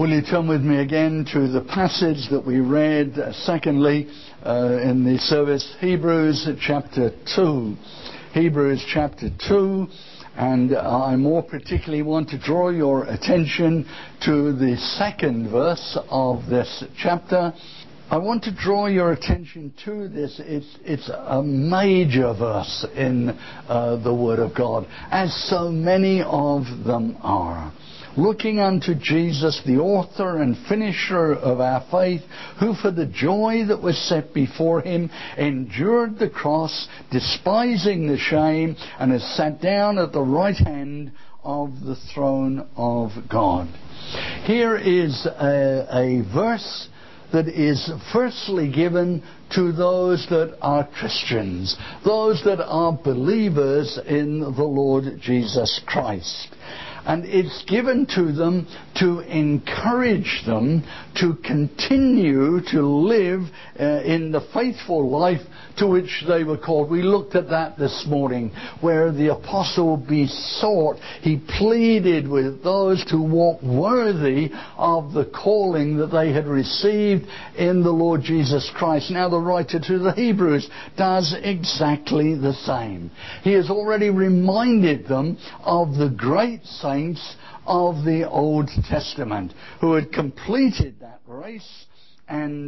Will you turn with me again to the passage that we read, secondly, in the service, Hebrews chapter 2. Hebrews chapter 2, and I more particularly want to draw your attention to the second verse of this chapter. I want to draw your attention to this. It's a major verse in the Word of God, as so many of them are. Looking unto Jesus, the author and finisher of our faith, who for the joy that was set before him endured the cross, despising the shame, and has sat down at the right hand of the throne of God. Here is a verse that is firstly given to those that are Christians, those that are believers in the Lord Jesus Christ. And it's given to them to encourage them to continue to live in the faithful life to which they were called. We looked at that this morning, where the apostle besought, he pleaded with those to walk worthy of the calling that they had received in the Lord Jesus Christ. Now the writer to the Hebrews does exactly the same. He has already reminded them of the great saints of the Old Testament who had completed that race and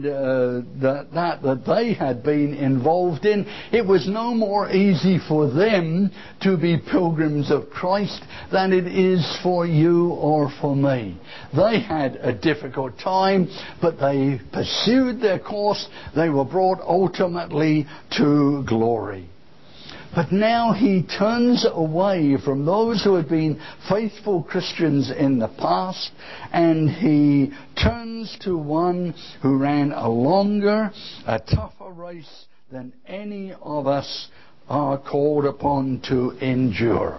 that they had been involved in. It was no more easy for them to be pilgrims of Christ than it is for you or for me. They had a difficult time, but they pursued their course. They were brought ultimately to glory. But now he turns away from those who had been faithful Christians in the past, and he turns to one who ran a longer, a tougher race than any of us are called upon to endure.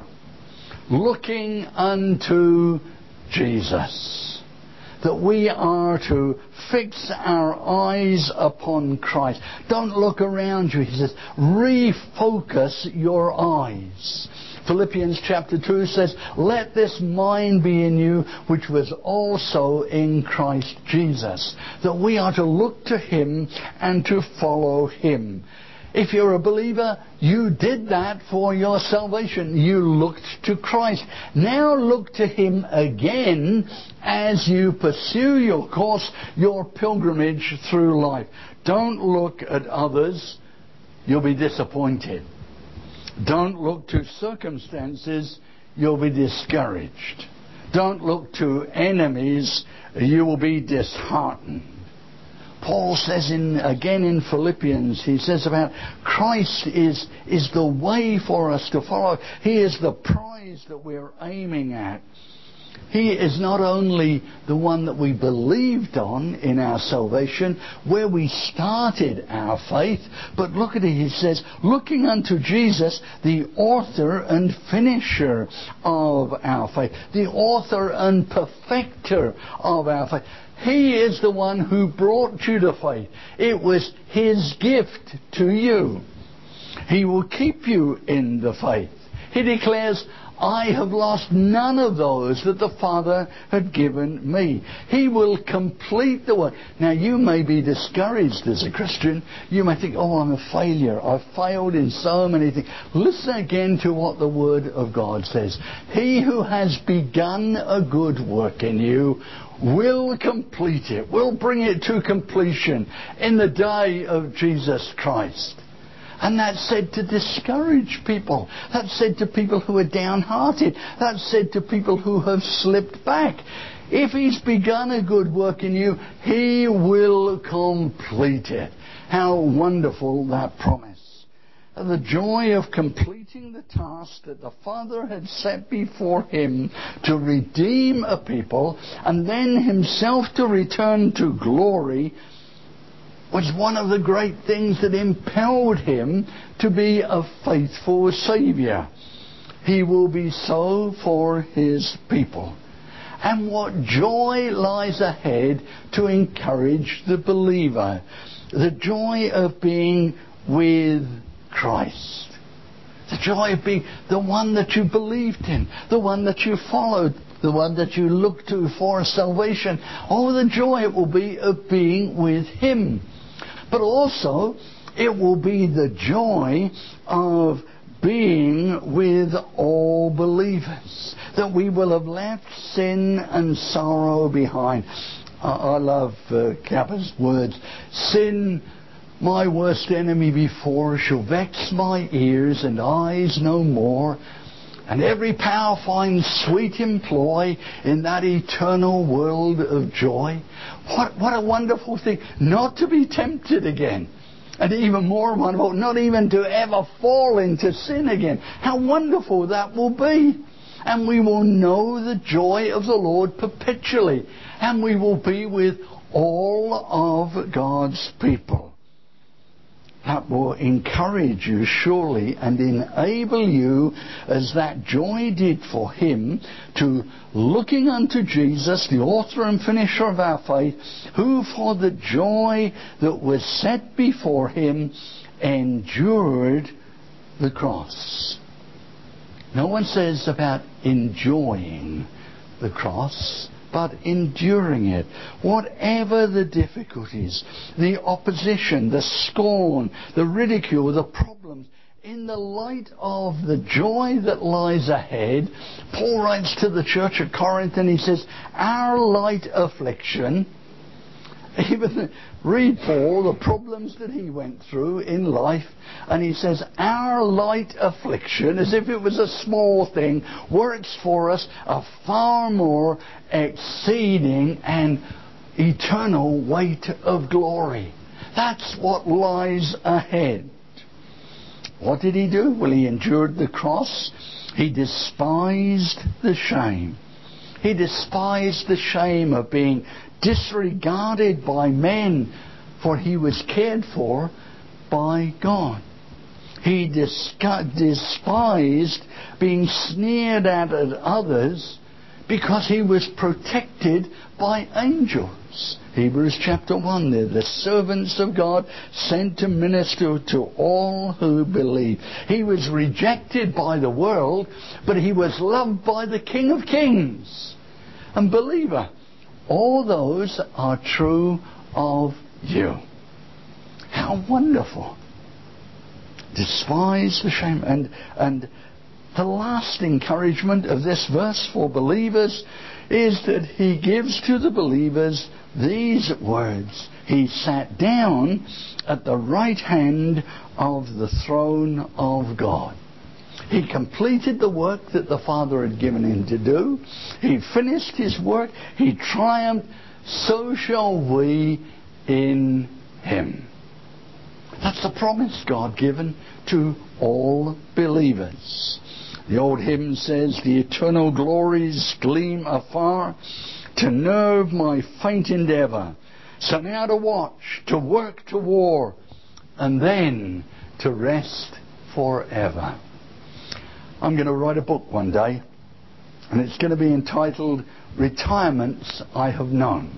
Looking unto Jesus. That we are to fix our eyes upon Christ. Don't look around you. He says, refocus your eyes. Philippians chapter 2 says, let this mind be in you, which was also in Christ Jesus. That we are to look to him and to follow him. If you're a believer, you did that for your salvation. You looked to Christ. Now look to him again as you pursue your course, your pilgrimage through life. Don't look at others. You'll be disappointed. Don't look to circumstances. You'll be discouraged. Don't look to enemies. You will be disheartened. Paul says again in Philippians, he says about Christ is the way for us to follow. He is the prize that we're aiming at. He is not only the one that we believed on in our salvation, where we started our faith, but look at it, he says, looking unto Jesus, the author and finisher of our faith, the author and perfecter of our faith. He is the one who brought you to faith. It was his gift to you. He will keep you in the faith. He declares, I have lost none of those that the Father had given me. He will complete the work. Now, you may be discouraged as a Christian. You may think, oh, I'm a failure. I've failed in so many things. Listen again to what the Word of God says. He who has begun a good work in you will complete it, will bring it to completion in the day of Jesus Christ. And that's said to discourage people. That's said to people who are downhearted. That's said to people who have slipped back. If he's begun a good work in you, he will complete it. How wonderful that promise. And the joy of completing the task that the Father had set before him to redeem a people and then himself to return to glory was one of the great things that impelled him to be a faithful Saviour. He will be so for his people. And what joy lies ahead to encourage the believer. The joy of being with Christ. The joy of being the one that you believed in, the one that you followed, the one that you look to for salvation. Oh, the joy it will be of being with Him. But also, it will be the joy of being with all believers, that we will have left sin and sorrow behind. I love Kappa's words. Sin, my worst enemy before, shall vex my ears and eyes no more, and every power finds sweet employ in that eternal world of joy. What a wonderful thing, not to be tempted again. And even more wonderful, not even to ever fall into sin again. How wonderful that will be. And we will know the joy of the Lord perpetually. And we will be with all of God's people. That will encourage you surely and enable you, as that joy did for him, to looking unto Jesus, the author and finisher of our faith, who for the joy that was set before him endured the cross. No one says about enjoying the cross, but enduring it. Whatever the difficulties, the opposition, the scorn, the ridicule, the problems, in the light of the joy that lies ahead, Paul writes to the church at Corinth and he says, our light affliction, even read Paul, the problems that he went through in life, and he says, our light affliction, as if it was a small thing, works for us a far more exceeding and eternal weight of glory. That's what lies ahead. What did he do? Well, he endured the cross. He despised the shame. He despised the shame of being disregarded by men, for he was cared for by God. He despised being sneered at others because he was protected by angels. Hebrews chapter 1, they're the servants of God sent to minister to all who believe. He was rejected by the world, but he was loved by the King of Kings. And believer, all those are true of you. How wonderful. Despise the shame. And the last encouragement of this verse for believers is that he gives to the believers these words. He sat down at the right hand of the throne of God. He completed the work that the Father had given him to do. He finished his work. He triumphed. So shall we in him. That's the promise God given to all believers. The old hymn says, the eternal glories gleam afar to nerve my faint endeavour. So now to watch, to work, to war, and then to rest forever. I'm going to write a book one day, and it's going to be entitled Retirements I Have Known.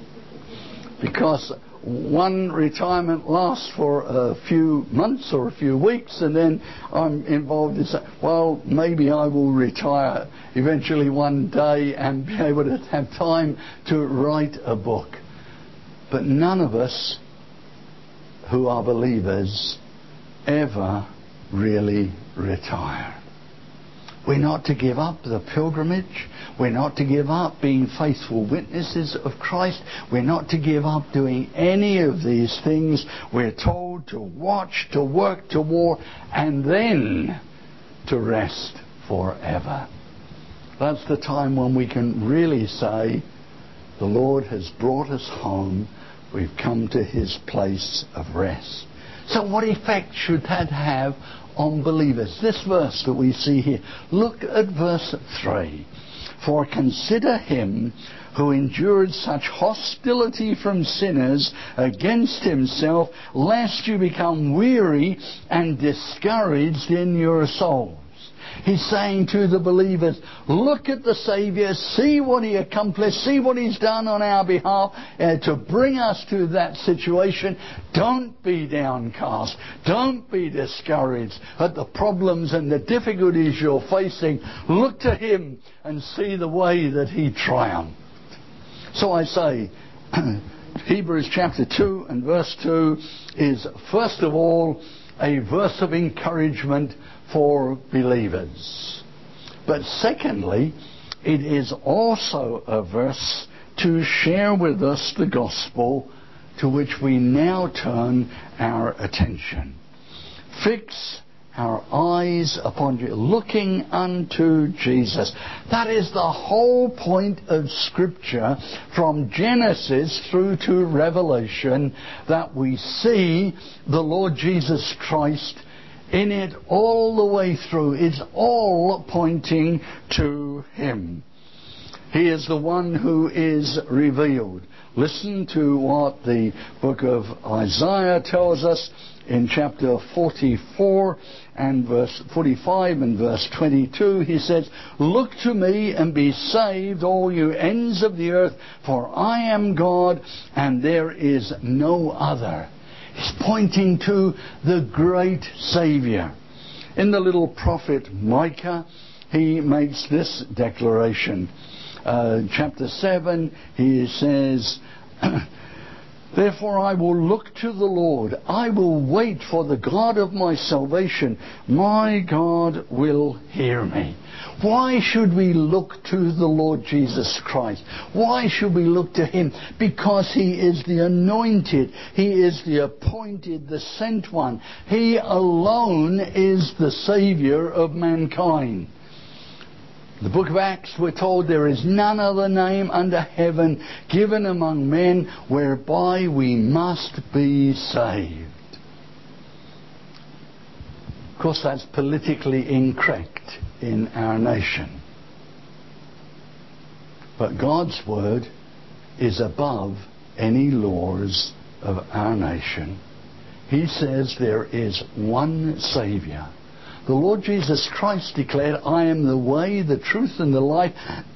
Because one retirement lasts for a few months or a few weeks, and then I'm involved in saying, well, maybe I will retire eventually one day and be able to have time to write a book. But none of us who are believers ever really retire. We're not to give up the pilgrimage. We're not to give up being faithful witnesses of Christ. We're not to give up doing any of these things. We're told to watch, to work, to war, and then to rest forever. That's the time when we can really say, the Lord has brought us home. We've come to his place of rest. So what effect should that have on believers? This verse that we see here. Look at verse 3. For consider him who endured such hostility from sinners against himself, lest you become weary and discouraged in your souls. He's saying to the believers, look at the Saviour, see what He accomplished, see what He's done on our behalf to bring us to that situation. Don't be downcast. Don't be discouraged at the problems and the difficulties you're facing. Look to Him and see the way that He triumphed. So I say, Hebrews chapter 2 and verse 2 is first of all a verse of encouragement for believers. But secondly, it is also a verse to share with us the gospel to which we now turn our attention. Fix our eyes upon you, looking unto Jesus. That is the whole point of Scripture from Genesis through to Revelation, that we see the Lord Jesus Christ in it all the way through. It's all pointing to Him. He is the one who is revealed. Listen to what the book of Isaiah tells us in chapter 44 and verse 45 and verse 22. He says, look to me and be saved, all you ends of the earth, for I am God and there is no other. He's pointing to the great Saviour. In the little prophet Micah, he makes this declaration. Chapter 7, he says, therefore I will look to the Lord. I will wait for the God of my salvation. My God will hear me. Why should we look to the Lord Jesus Christ? Why should we look to Him? Because He is the anointed. He is the appointed, the sent one. He alone is the Saviour of mankind. The book of Acts, we're told there is none other name under heaven given among men whereby we must be saved. Of course, that's politically incorrect in our nation. But God's word is above any laws of our nation. He says there is one Saviour. The Lord Jesus Christ declared, I am the way, the truth and the life.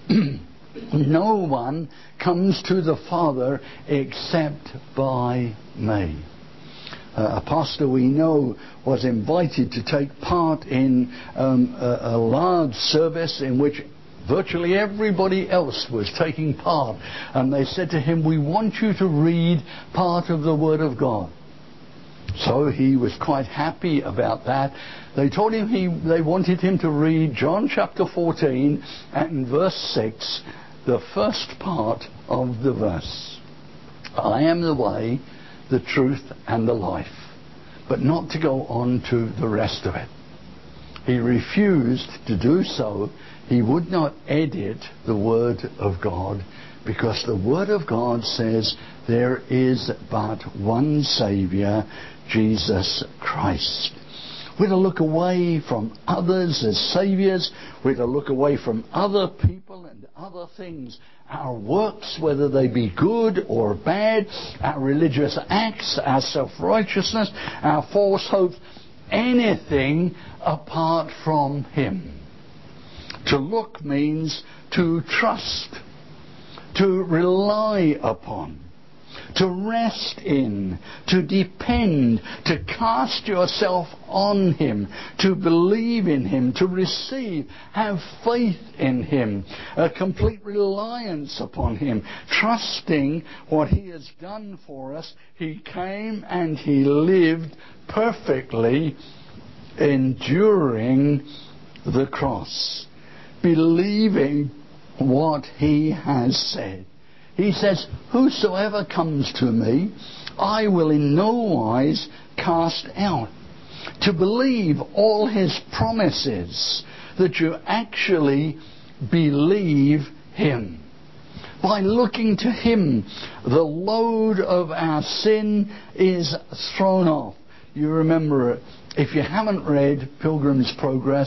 No one comes to the Father except by me. A pastor we know was invited to take part in a large service in which virtually everybody else was taking part. And they said to him, we want you to read part of the Word of God. So he was quite happy about that. They told him they wanted him to read John chapter 14 and verse 6, the first part of the verse. I am the way, the truth and the life. But not to go on to the rest of it. He refused to do so. He would not edit the Word of God, because the Word of God says there is but one Saviour, Jesus Christ. We're to look away from others as saviours. We're to look away from other people and other things. Our works, whether they be good or bad, our religious acts, our self-righteousness, our false hopes, anything apart from Him. To look means to trust, to rely upon, to rest in, to depend, to cast yourself on Him, to believe in Him, to receive, have faith in Him, a complete reliance upon Him, trusting what He has done for us. He came and He lived perfectly, enduring the cross, believing what He has said. He says, whosoever comes to me, I will in no wise cast out. To believe all His promises, that you actually believe Him. By looking to Him, the load of our sin is thrown off. You remember, if you haven't read Pilgrim's Progress,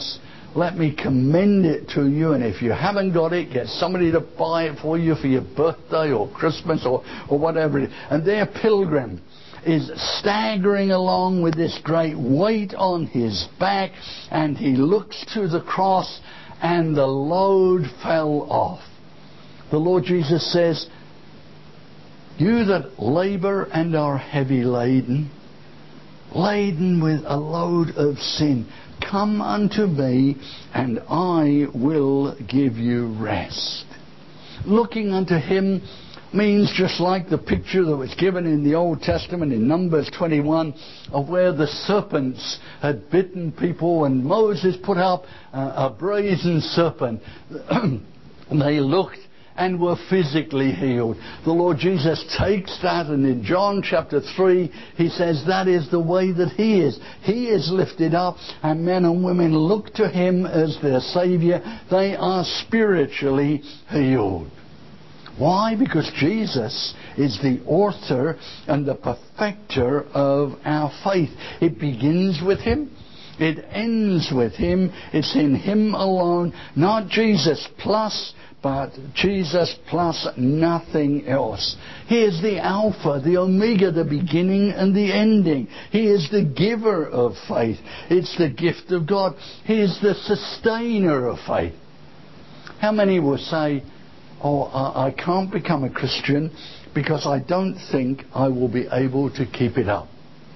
let me commend it to you. And if you haven't got it, get somebody to buy it for you for your birthday or Christmas or whatever it is. And their pilgrim is staggering along with this great weight on his back, and he looks to the cross, and the load fell off. The Lord Jesus says, you that labor and are heavy laden with a load of sin, come unto me, and I will give you rest. Looking unto him means just like the picture that was given in the Old Testament in Numbers 21 of where the serpents had bitten people, and Moses put up a brazen serpent. And they looked and were physically healed. The Lord Jesus takes that, and in John chapter 3 he says that is the way that he is. He is lifted up, and men and women look to him as their Saviour. They are spiritually healed. Why? Because Jesus is the author and the perfecter of our faith. It begins with him. It ends with him. It's in him alone. Not Jesus plus, but Jesus plus nothing else. He is the Alpha, the Omega, the beginning and the ending. He is the giver of faith. It's the gift of God. He is the sustainer of faith. How many will say, oh, I can't become a Christian because I don't think I will be able to keep it up?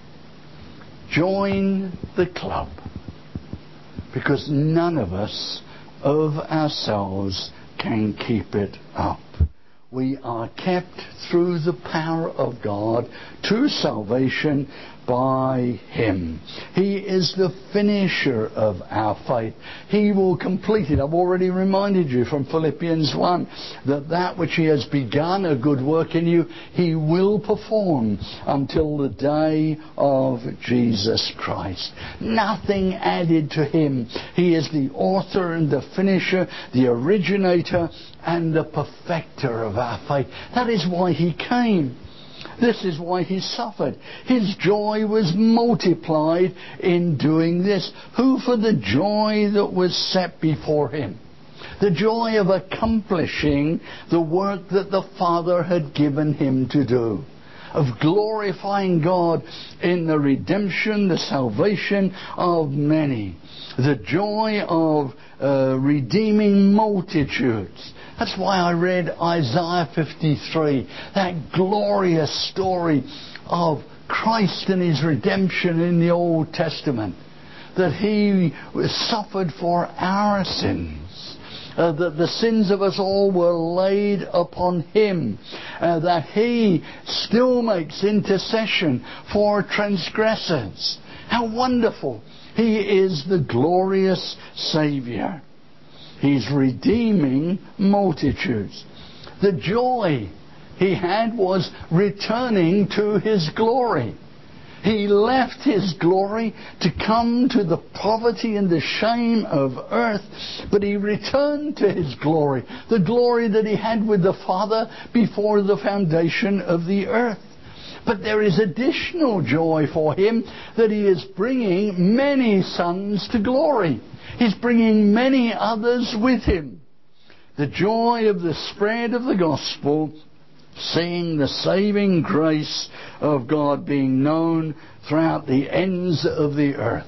Join the club, because none of us of ourselves can keep it up. We are kept through the power of God to salvation by him. He is the finisher of our faith. He will complete it. I've already reminded you from Philippians 1 that which he has begun a good work in you, he will perform until the day of Jesus Christ. Nothing added to him. He is the author and the finisher, the originator and the perfecter of our faith. That is why he came. This is why he suffered. His joy was multiplied in doing this. Who, for the joy that was set before him, the joy of accomplishing the work that the Father had given him to do, of glorifying God in the redemption, the salvation of many, the joy of redeeming multitudes. That's why I read Isaiah 53, that glorious story of Christ and his redemption in the Old Testament, that he suffered for our sins, that the sins of us all were laid upon him, that he still makes intercession for transgressors. How wonderful! He is the glorious Saviour. He's redeeming multitudes. The joy he had was returning to his glory. He left his glory to come to the poverty and the shame of earth, but he returned to his glory, the glory that he had with the Father before the foundation of the earth. But there is additional joy for him, that he is bringing many sons to glory. He's bringing many others with him. The joy of the spread of the gospel, seeing the saving grace of God being known throughout the ends of the earth.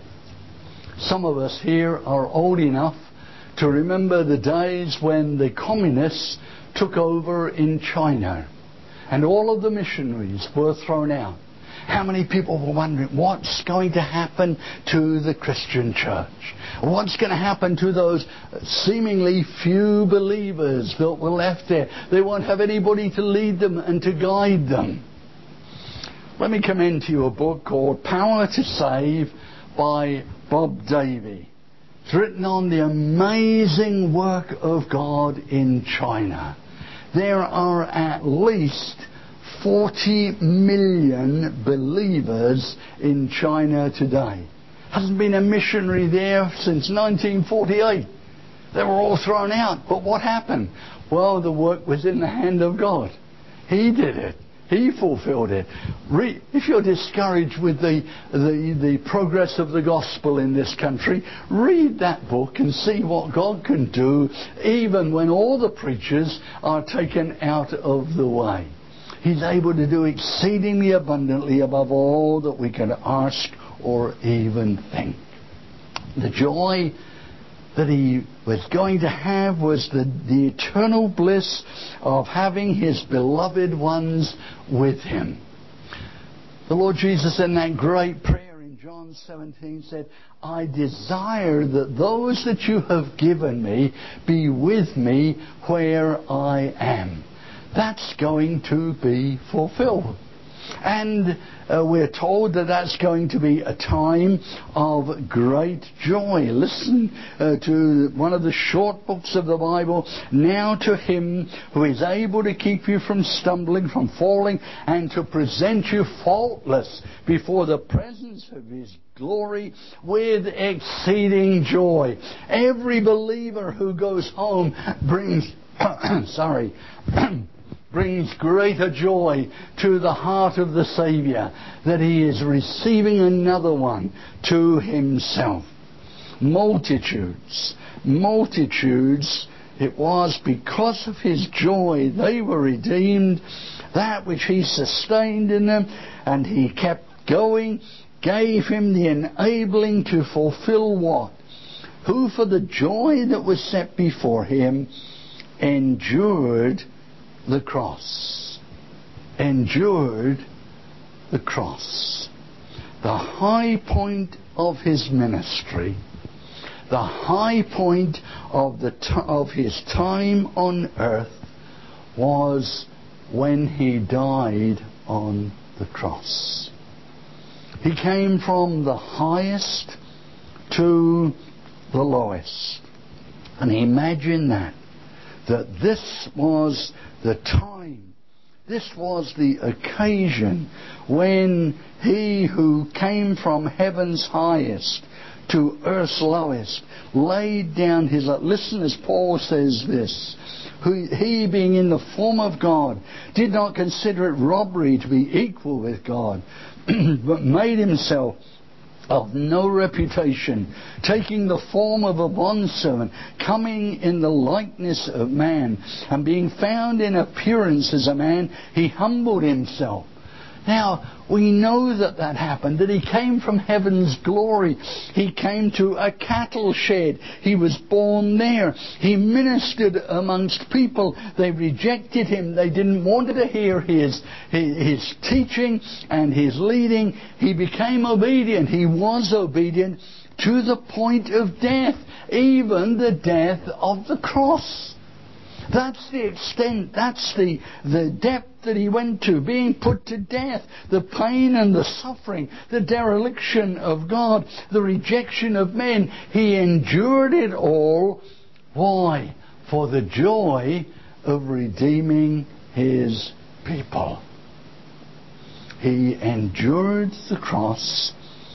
Some of us here are old enough to remember the days when the communists took over in China and all of the missionaries were thrown out. How many people were wondering what's going to happen to the Christian church? What's going to happen to those seemingly few believers that were left there? They won't have anybody to lead them and to guide them. Let me commend to you a book called Power to Save by Bob Davey. It's written on the amazing work of God in China. There are at least 40 million believers in China today. Hasn't been a missionary there since 1948. They were all thrown out. But what happened? Well, the work was in the hand of God. He did it. He fulfilled it. If you're discouraged with the progress of the gospel in this country, read that book and see what God can do even when all the preachers are taken out of the way. He's able to do exceedingly abundantly above all that we can ask or even think. The joy that he was going to have was the eternal bliss of having his beloved ones with him. The Lord Jesus in that great prayer in John 17 said, I desire that those that you have given me be with me where I am. That's going to be fulfilled. And we're told that that's going to be a time of great joy. Listen to one of the short books of the Bible. Now to him who is able to keep you from stumbling, from falling, and to present you faultless before the presence of his glory with exceeding joy. Every believer who goes home brings brings greater joy to the heart of the Saviour that he is receiving another one to himself. Multitudes, it was because of his joy they were redeemed, that which he sustained in them, and he kept going, gave him the enabling to fulfill what? Who for the joy that was set before him endured the cross. Endured the cross. The high point of his ministry, the high point of his time on earth was when he died on the cross. He came from the highest to the lowest. And imagine that this was the time, this was the occasion when he who came from heaven's highest to earth's lowest laid down his life. Listen as Paul says this. He, being in the form of God, did not consider it robbery to be equal with God, but made himself of no reputation, taking the form of a bondservant, coming in the likeness of man, and being found in appearance as a man, he humbled himself. Now, we know that happened, that he came from heaven's glory. He came to a cattle shed. He was born there. He ministered amongst people. They rejected him. They didn't want to hear his teaching and his leading. He became obedient. He was obedient to the point of death, even the death of the cross. That's the extent, that's the depth that he went to, being put to death, the pain and the suffering, the dereliction of God, the rejection of men. He endured it all. Why? For the joy of redeeming his people. He endured the cross,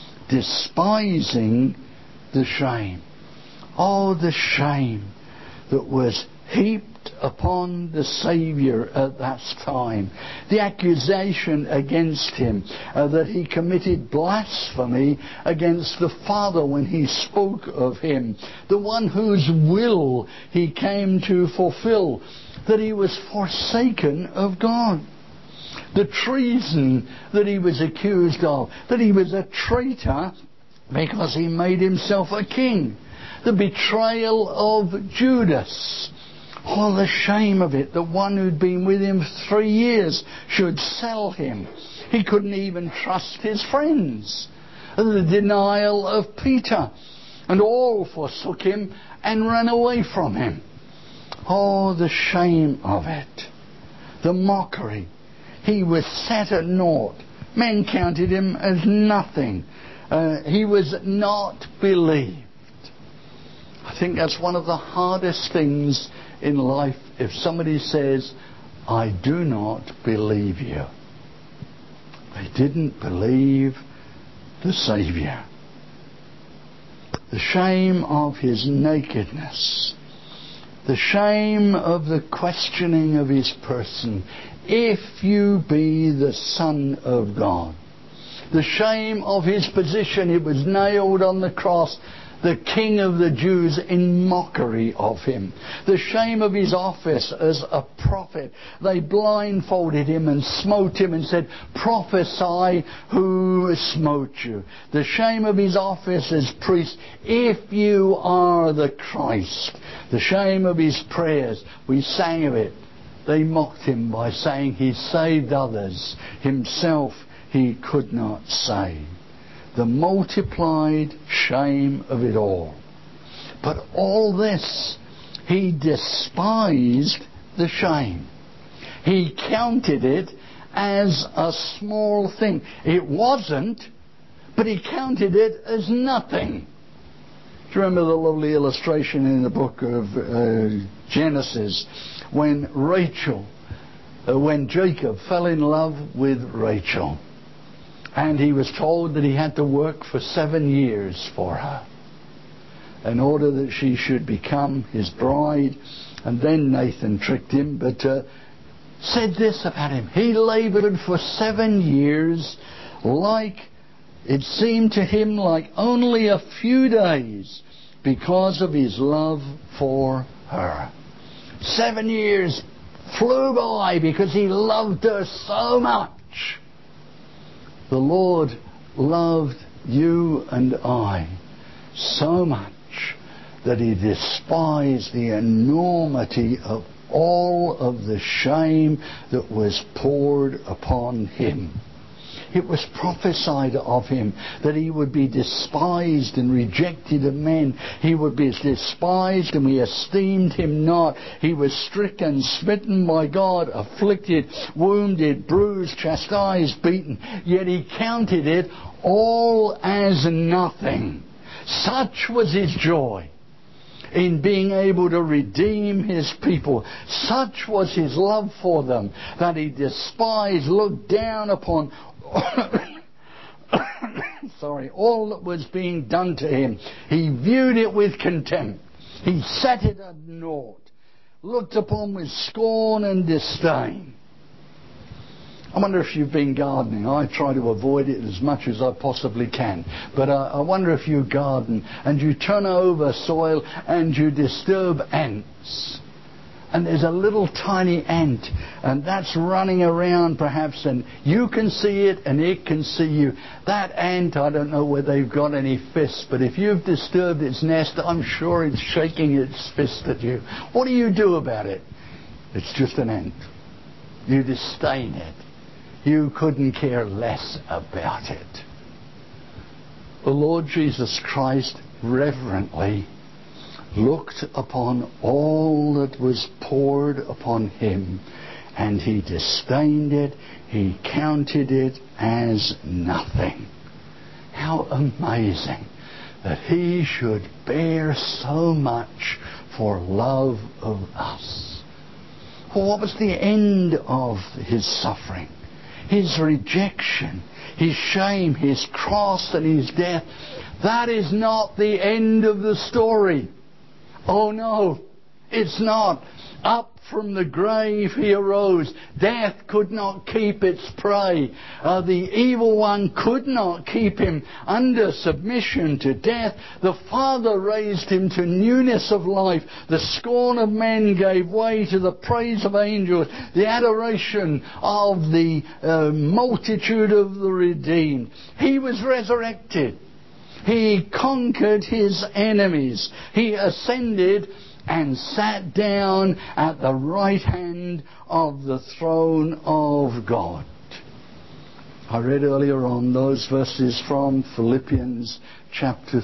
despising the shame. Oh, the shame that was heaped upon the Saviour at that time. The accusation against him that he committed blasphemy against the Father when he spoke of him. The one whose will he came to fulfill. That he was forsaken of God. The treason that he was accused of. That he was a traitor because he made himself a king. The betrayal of Judas. Oh, the shame of it. The one who'd been with him 3 years should sell him. He couldn't even trust his friends. The denial of Peter. And all forsook him and ran away from him. Oh, the shame of it. The mockery. He was set at naught. Men counted him as nothing. He was not believed. I think that's one of the hardest things in life, if somebody says, I do not believe you. They didn't believe the Saviour. The shame of his nakedness. The shame of the questioning of his person. if you be the Son of God. The shame of his position, it was nailed on the cross, the King of the Jews, in mockery of him. The shame of his office as a prophet. They blindfolded him and smote him and said, prophesy who smote you. The shame of his office as priest, if you are the Christ. The shame of his prayers, we sang of it. They mocked him by saying he saved others. Himself he could not save. The multiplied shame of it all. But all this, he despised the shame. He counted it as a small thing. It wasn't, but he counted it as nothing. Do you remember the lovely illustration in the book of Genesis when Jacob fell in love with Rachel? And he was told that he had to work for 7 years for her in order that she should become his bride. And then Nathan tricked him, but said this about him. He labored for 7 years, like it seemed to him like only a few days, because of his love for her. 7 years flew by because he loved her so much. The Lord loved you and I so much that he despised the enormity of all of the shame that was poured upon him. It was prophesied of him that he would be despised and rejected of men. He would be despised and we esteemed him not. He was stricken, smitten by God, afflicted, wounded, bruised, chastised, beaten. Yet he counted it all as nothing. Such was his joy in being able to redeem his people. Such was his love for them that he despised, looked down upon all that was being done to him. He viewed it with contempt. He set it at naught, looked upon with scorn and disdain. I wonder if you've been gardening. I try to avoid it as much as I possibly can. But I wonder if you garden and you turn over soil and you disturb ants. And there's a little tiny ant, and that's running around perhaps, and you can see it and it can see you. That ant, I don't know whether they've got any fists, but if you've disturbed its nest, I'm sure it's shaking its fist at you. What do you do about it? It's just an ant. You disdain it. You couldn't care less about it. The Lord Jesus Christ reverently looked upon all that was poured upon him, and he disdained it. He counted it as nothing. How amazing that he should bear so much for love of us. Well, what was the end of his suffering? His rejection, his shame, his cross and his death. That is not the end of the story. Oh no, it's not. Up from the grave he arose. Death could not keep its prey. The evil one could not keep him under submission to death. The Father raised him to newness of life. The scorn of men gave way to the praise of angels. The adoration of the multitude of the redeemed. He was resurrected. He conquered his enemies. He ascended and sat down at the right hand of the throne of God. I read earlier on those verses from Philippians chapter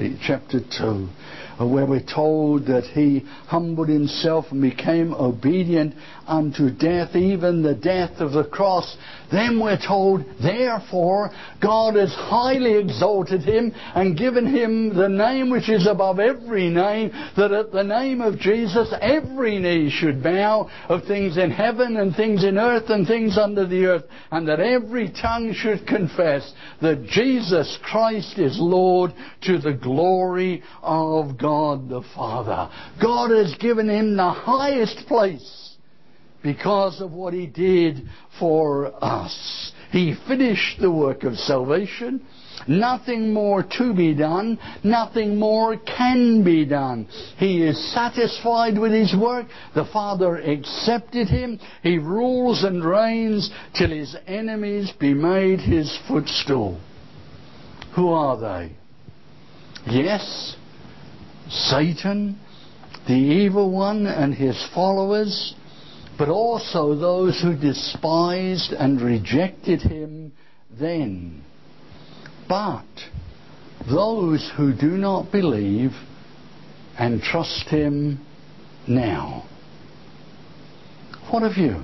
2, where we're told that he humbled himself and became obedient unto death, even the death of the cross. Then we're told, therefore, God has highly exalted him and given him the name which is above every name, that at the name of Jesus every knee should bow, of things in heaven and things in earth and things under the earth, and that every tongue should confess that Jesus Christ is Lord, to the glory of God the Father. God has given him the highest place because of what He did for us. He finished the work of salvation. Nothing more to be done. Nothing more can be done. He is satisfied with His work. The Father accepted Him. He rules and reigns till His enemies be made His footstool. Who are they? Yes, Satan, the evil one and his followers, but also those who despised and rejected Him then. But those who do not believe and trust Him now. What of you?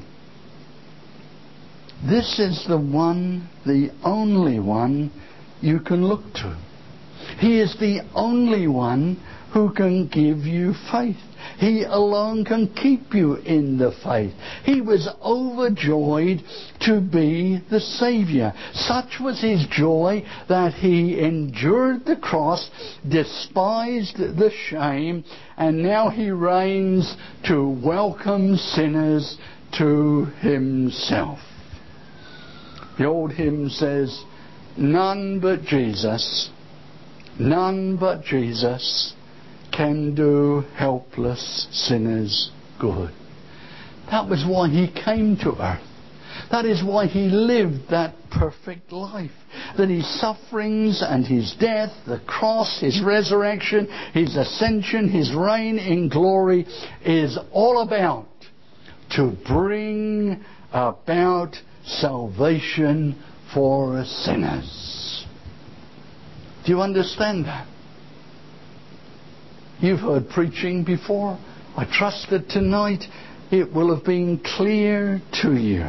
This is the one, the only one you can look to. He is the only one who can give you faith. He alone can keep you in the faith. He was overjoyed to be the Saviour. Such was His joy that He endured the cross, despised the shame, and now He reigns to welcome sinners to Himself. The old hymn says, "None but Jesus, none but Jesus can do helpless sinners good." That was why He came to earth. That is why He lived that perfect life. That His sufferings and His death, the cross, His resurrection, His ascension, His reign in glory is all about to bring about salvation for sinners. Do you understand that? You've heard preaching before. I trust that tonight it will have been clear to you.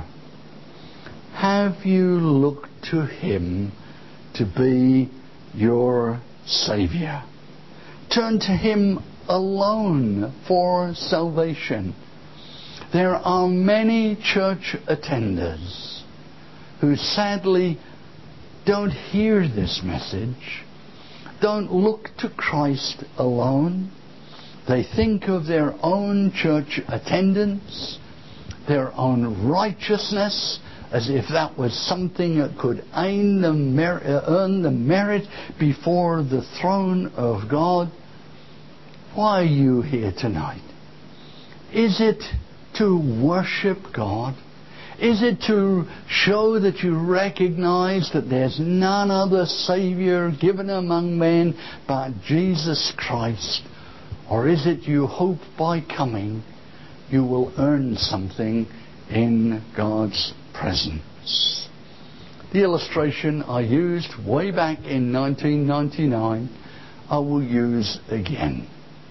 Have you looked to Him to be your Saviour? Turn to Him alone for salvation. There are many church attenders who sadly don't hear this message, don't look to Christ alone. They think of their own church attendance, their own righteousness, as if that was something that could earn the merit before the throne of God. Why are you here tonight? Is it to worship God? Is it to show that you recognize that there's none other Saviour given among men but Jesus Christ? Or is it you hope by coming you will earn something in God's presence? The illustration I used way back in 1999, I will use again.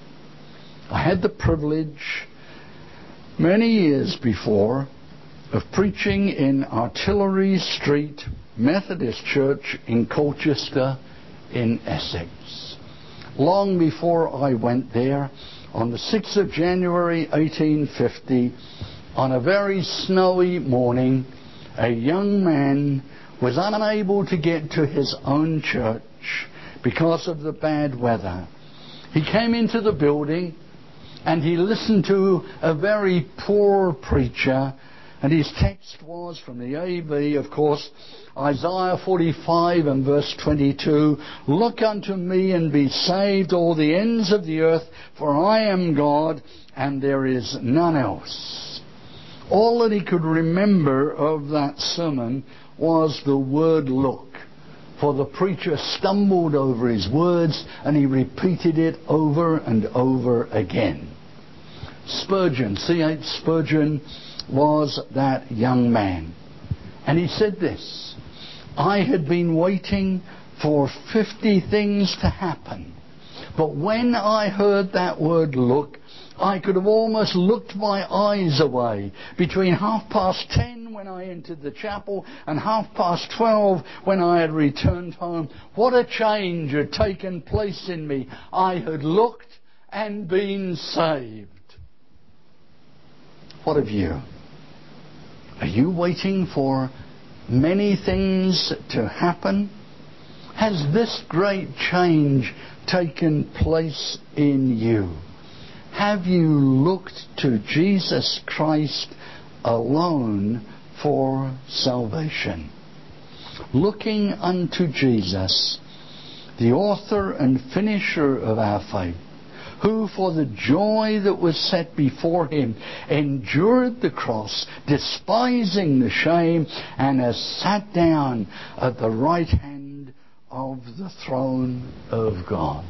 I had the privilege many years before of preaching in Artillery Street Methodist Church in Colchester in Essex. Long before I went there, on the 6th of January 1850, on a very snowy morning, a young man was unable to get to his own church because of the bad weather. He came into the building and he listened to a very poor preacher, and his text was from the A.B., of course, Isaiah 45 and verse 22, "Look unto me and be saved, all the ends of the earth, for I am God, and there is none else." All that he could remember of that sermon was the word "look." For the preacher stumbled over his words and he repeated it over and over again. Spurgeon, C.H. Spurgeon, was that young man. And he said this: "I had been waiting for 50 things to happen. But when I heard that word "look," I could have almost looked my eyes away. Between 10:30 when I entered the chapel and 12:30 when I had returned home, what a change had taken place in me. I had looked and been saved. What of you? Are you waiting for many things to happen? Has this great change taken place in you? Have you looked to Jesus Christ alone for salvation. Looking unto Jesus, the author and finisher of our faith, who for the joy that was set before him endured the cross, despising the shame, and has sat down at the right hand of the throne of God.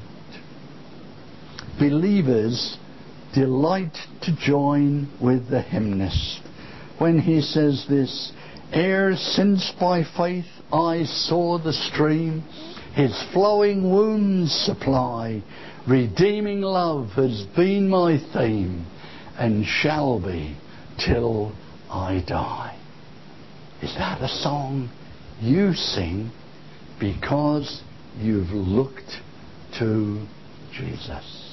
Believers delight to join with the hymnist when he says this: ere since by faith I saw the stream, his flowing wounds supply, redeeming love has been my theme, and shall be till I die. Is that a song you sing because you've looked to Jesus?